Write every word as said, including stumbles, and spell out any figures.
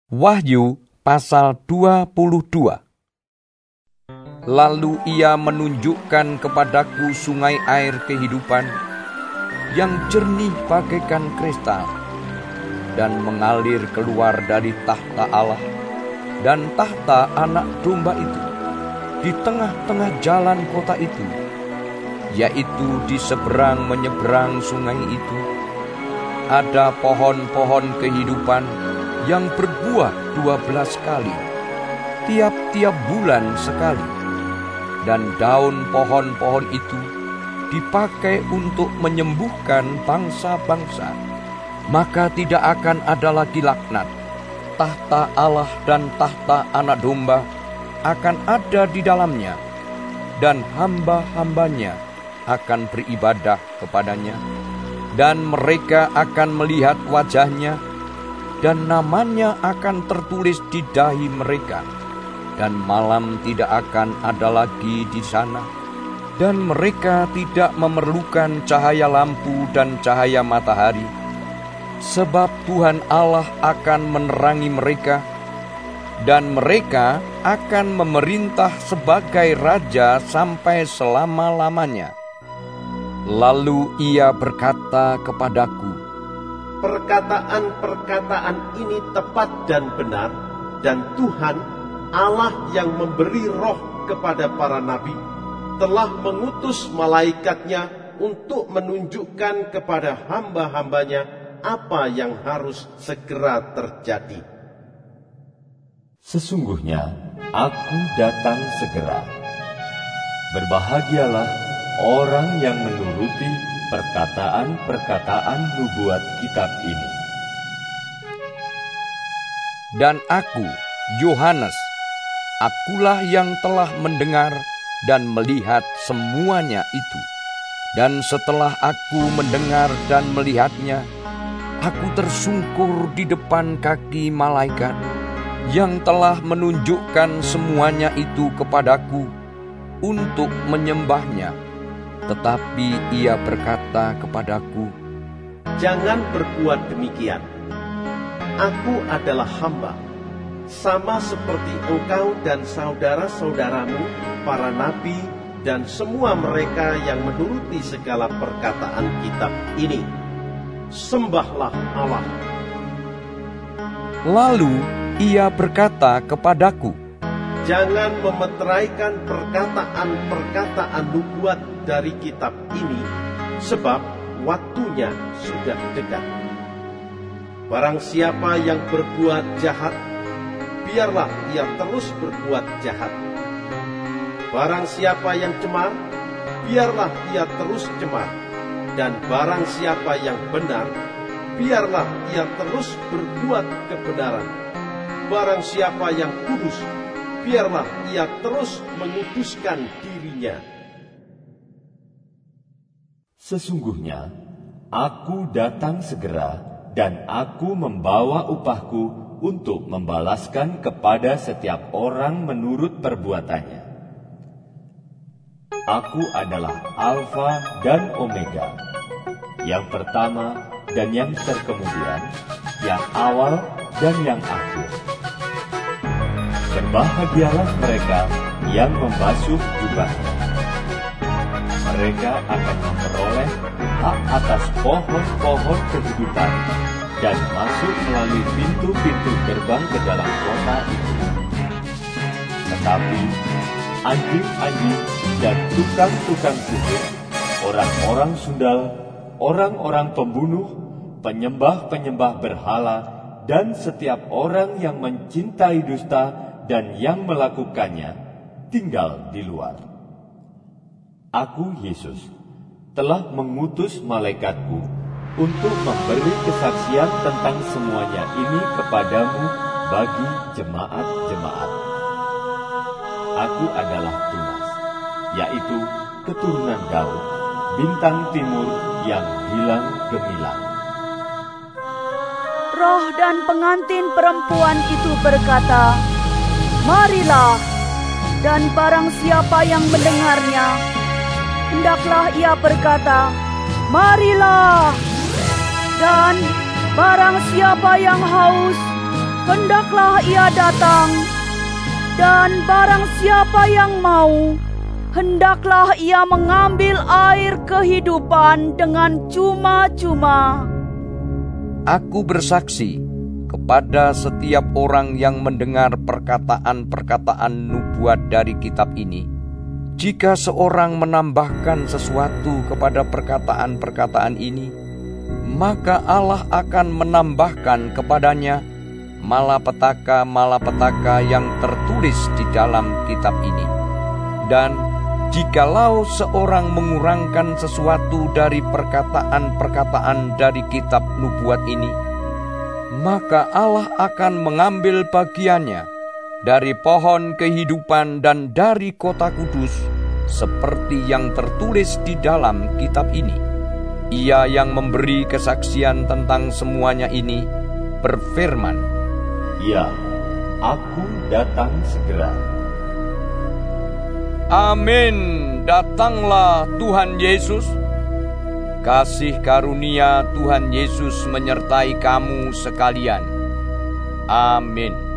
Wahyu pasal dua puluh dua. Lalu ia menunjukkan kepadaku sungai air kehidupan yang jernih bagaikan kristal dan mengalir keluar dari tahta Allah dan tahta Anak Domba itu di tengah-tengah jalan kota itu, yaitu di seberang menyeberang sungai itu ada pohon-pohon kehidupan yang berbuah dua belas kali, tiap-tiap bulan sekali, dan daun pohon-pohon itu dipakai untuk menyembuhkan bangsa-bangsa. Maka tidak akan ada lagi laknat. Tahta Allah dan tahta Anak Domba akan ada di dalamnya, dan hamba-hambanya akan beribadah kepadanya, dan mereka akan melihat wajahnya, dan namanya akan tertulis di dahi mereka, dan malam tidak akan ada lagi di sana, dan mereka tidak memerlukan cahaya lampu dan cahaya matahari, sebab Tuhan Allah akan menerangi mereka, dan mereka akan memerintah sebagai raja sampai selama-lamanya. Lalu ia berkata kepadaku, perkataan-perkataan ini tepat dan benar, dan Tuhan Allah yang memberi roh kepada para nabi telah mengutus malaikatnya untuk menunjukkan kepada hamba-hambanya apa yang harus segera terjadi. Sesungguhnya aku datang segera. Berbahagialah orang yang menuruti perkataan-perkataan nubuat kitab ini. Dan aku, Yohanes, akulah yang telah mendengar dan melihat semuanya itu. Dan setelah aku mendengar dan melihatnya, aku tersungkur di depan kaki malaikat yang telah menunjukkan semuanya itu kepadaku untuk menyembahnya. Tetapi ia berkata kepadaku, jangan berbuat demikian. Aku adalah hamba, sama seperti engkau dan saudara-saudaramu, para nabi, dan semua mereka yang menuruti segala perkataan kitab ini. Sembahlah Allah. Lalu ia berkata kepadaku, jangan memeteraikan perkataan-perkataan nubuat dari kitab ini, sebab waktunya sudah dekat. Barang siapa yang berbuat jahat, biarlah ia terus berbuat jahat. Barang siapa yang cemar, biarlah ia terus cemar. Dan barang siapa yang benar, biarlah ia terus berbuat kebenaran. Barang siapa yang kudus, biarlah ia terus menguduskan dirinya. Sesungguhnya aku datang segera, dan aku membawa upahku untuk membalaskan kepada setiap orang menurut perbuatannya. Aku adalah Alfa dan Omega, yang pertama dan yang terkemudian, yang awal dan yang akhir. Berbahagialah mereka yang membasuh jubahnya. Mereka akan memperoleh hak atas pohon-pohon kehidupan dan masuk melalui pintu-pintu gerbang ke dalam kota itu. Tetapi anjing-anjing dan tukang-tukang sihir, orang-orang sundal, orang-orang pembunuh, penyembah-penyembah berhala, dan setiap orang yang mencintai dusta dan yang melakukannya tinggal di luar. Aku, Yesus, telah mengutus malaikatku untuk memberi kesaksian tentang semuanya ini kepadamu bagi jemaat-jemaat. Aku adalah Tunas, yaitu keturunan Daud, bintang timur yang hilang gemilang. Roh dan pengantin perempuan itu berkata, marilah, dan barang siapa yang mendengarnya, hendaklah ia berkata, marilah. Dan barang siapa yang haus, hendaklah ia datang, dan barang siapa yang mau, hendaklah ia mengambil air kehidupan dengan cuma-cuma. Aku bersaksi kepada setiap orang yang mendengar perkataan-perkataan nubuat dari kitab ini, jika seorang menambahkan sesuatu kepada perkataan-perkataan ini, maka Allah akan menambahkan kepadanya malapetaka-malapetaka yang tertulis di dalam kitab ini. Dan jikalau seorang mengurangkan sesuatu dari perkataan-perkataan dari kitab nubuat ini, maka Allah akan mengambil bagiannya dari pohon kehidupan dan dari kota kudus, seperti yang tertulis di dalam kitab ini. Ia yang memberi kesaksian tentang semuanya ini berfirman, "Ya, aku datang segera." Amin. Datanglah Tuhan Yesus. Kasih karunia Tuhan Yesus menyertai kamu sekalian. Amin.